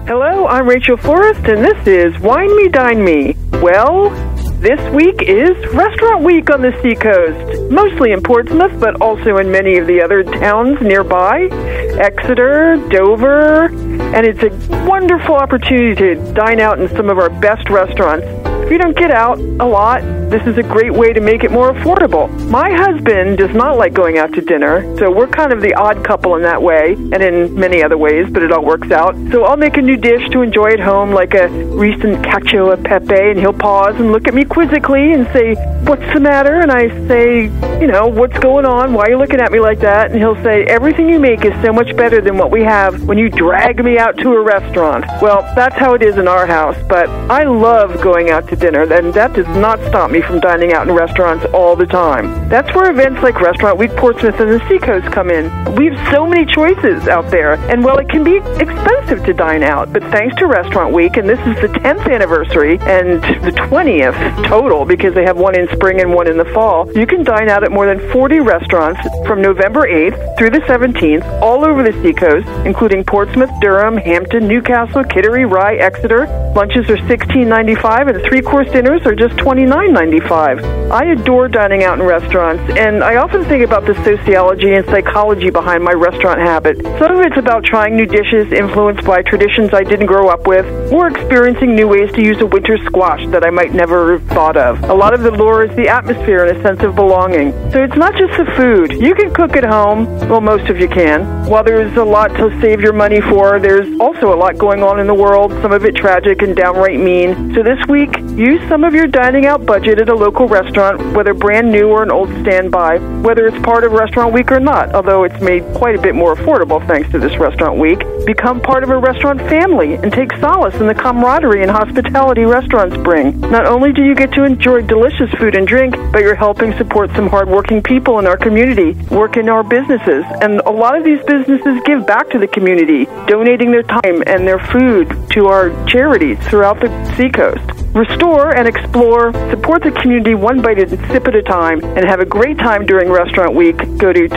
Hello, I'm Rachel Forrest, and this is Wine Me, Dine Me. Well, this week is Restaurant Week on the Seacoast, mostly in Portsmouth, but also in many of the other towns nearby, Exeter, Dover, and it's a wonderful opportunity to dine out in some of our best restaurants. If you don't get out a lot, this is a great way to make it more affordable. My husband does not like going out to dinner, so we're kind of the odd couple in that way, and in many other ways, but it all works out. So I'll make a new dish to enjoy at home, like a recent cacio e pepe, and he'll pause and look at me quizzically and say, "What's the matter?" And I say, "What's going on? Why are you looking at me like that?" And he'll say, "Everything you make is so much better than what we have when you drag me out to a restaurant." Well, that's how it is in our house, but I love going out to dinner, and that does not stop me from dining out in restaurants all the time. That's where events like Restaurant Week Portsmouth and the Seacoast come in. We have so many choices out there, and well, it can be expensive to dine out, but thanks to Restaurant Week, and this is the 10th anniversary and the 20th total because they have one in spring and one in the fall, you can dine out at more than 40 restaurants from November 8th through the 17th all over the Seacoast, including Portsmouth, Durham, Hampton, Newcastle, Kittery, Rye, Exeter. Lunches are $16.95 and three-course dinners are just $29.95. I adore dining out in restaurants, and I often think about the sociology and psychology behind my restaurant habit. Some of it's about trying new dishes influenced by traditions I didn't grow up with, or experiencing new ways to use a winter squash that I might never have thought of. A lot of the lure is the atmosphere and a sense of belonging. So it's not just the food. You can cook at home. Well, most of you can. While there's a lot to save your money for, there's also a lot going on in the world, some of it tragic and downright mean. So this week, use some of your dining out budget at a local restaurant, whether brand new or an old standby, whether it's part of Restaurant Week or not, although it's made quite a bit more affordable thanks to this Restaurant Week. Become part of a restaurant family and take solace in the camaraderie and hospitality restaurants bring. Not only do you get to enjoy delicious food and drink, but you're helping support some hardworking people in our community, work in our businesses, and a lot of these businesses give back to the community, donating their time and their food to our charities throughout the Seacoast. Restore and explore, support the community one bite and sip at a time, and have a great time during Restaurant Week. Go to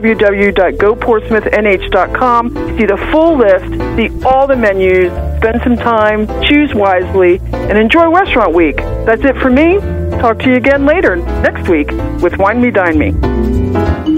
www.goportsmouthnh.com, see the full list, see all the menus, spend some time, choose wisely, and enjoy Restaurant Week. That's it for me. Talk to you again later next week with Wine Me, Dine Me.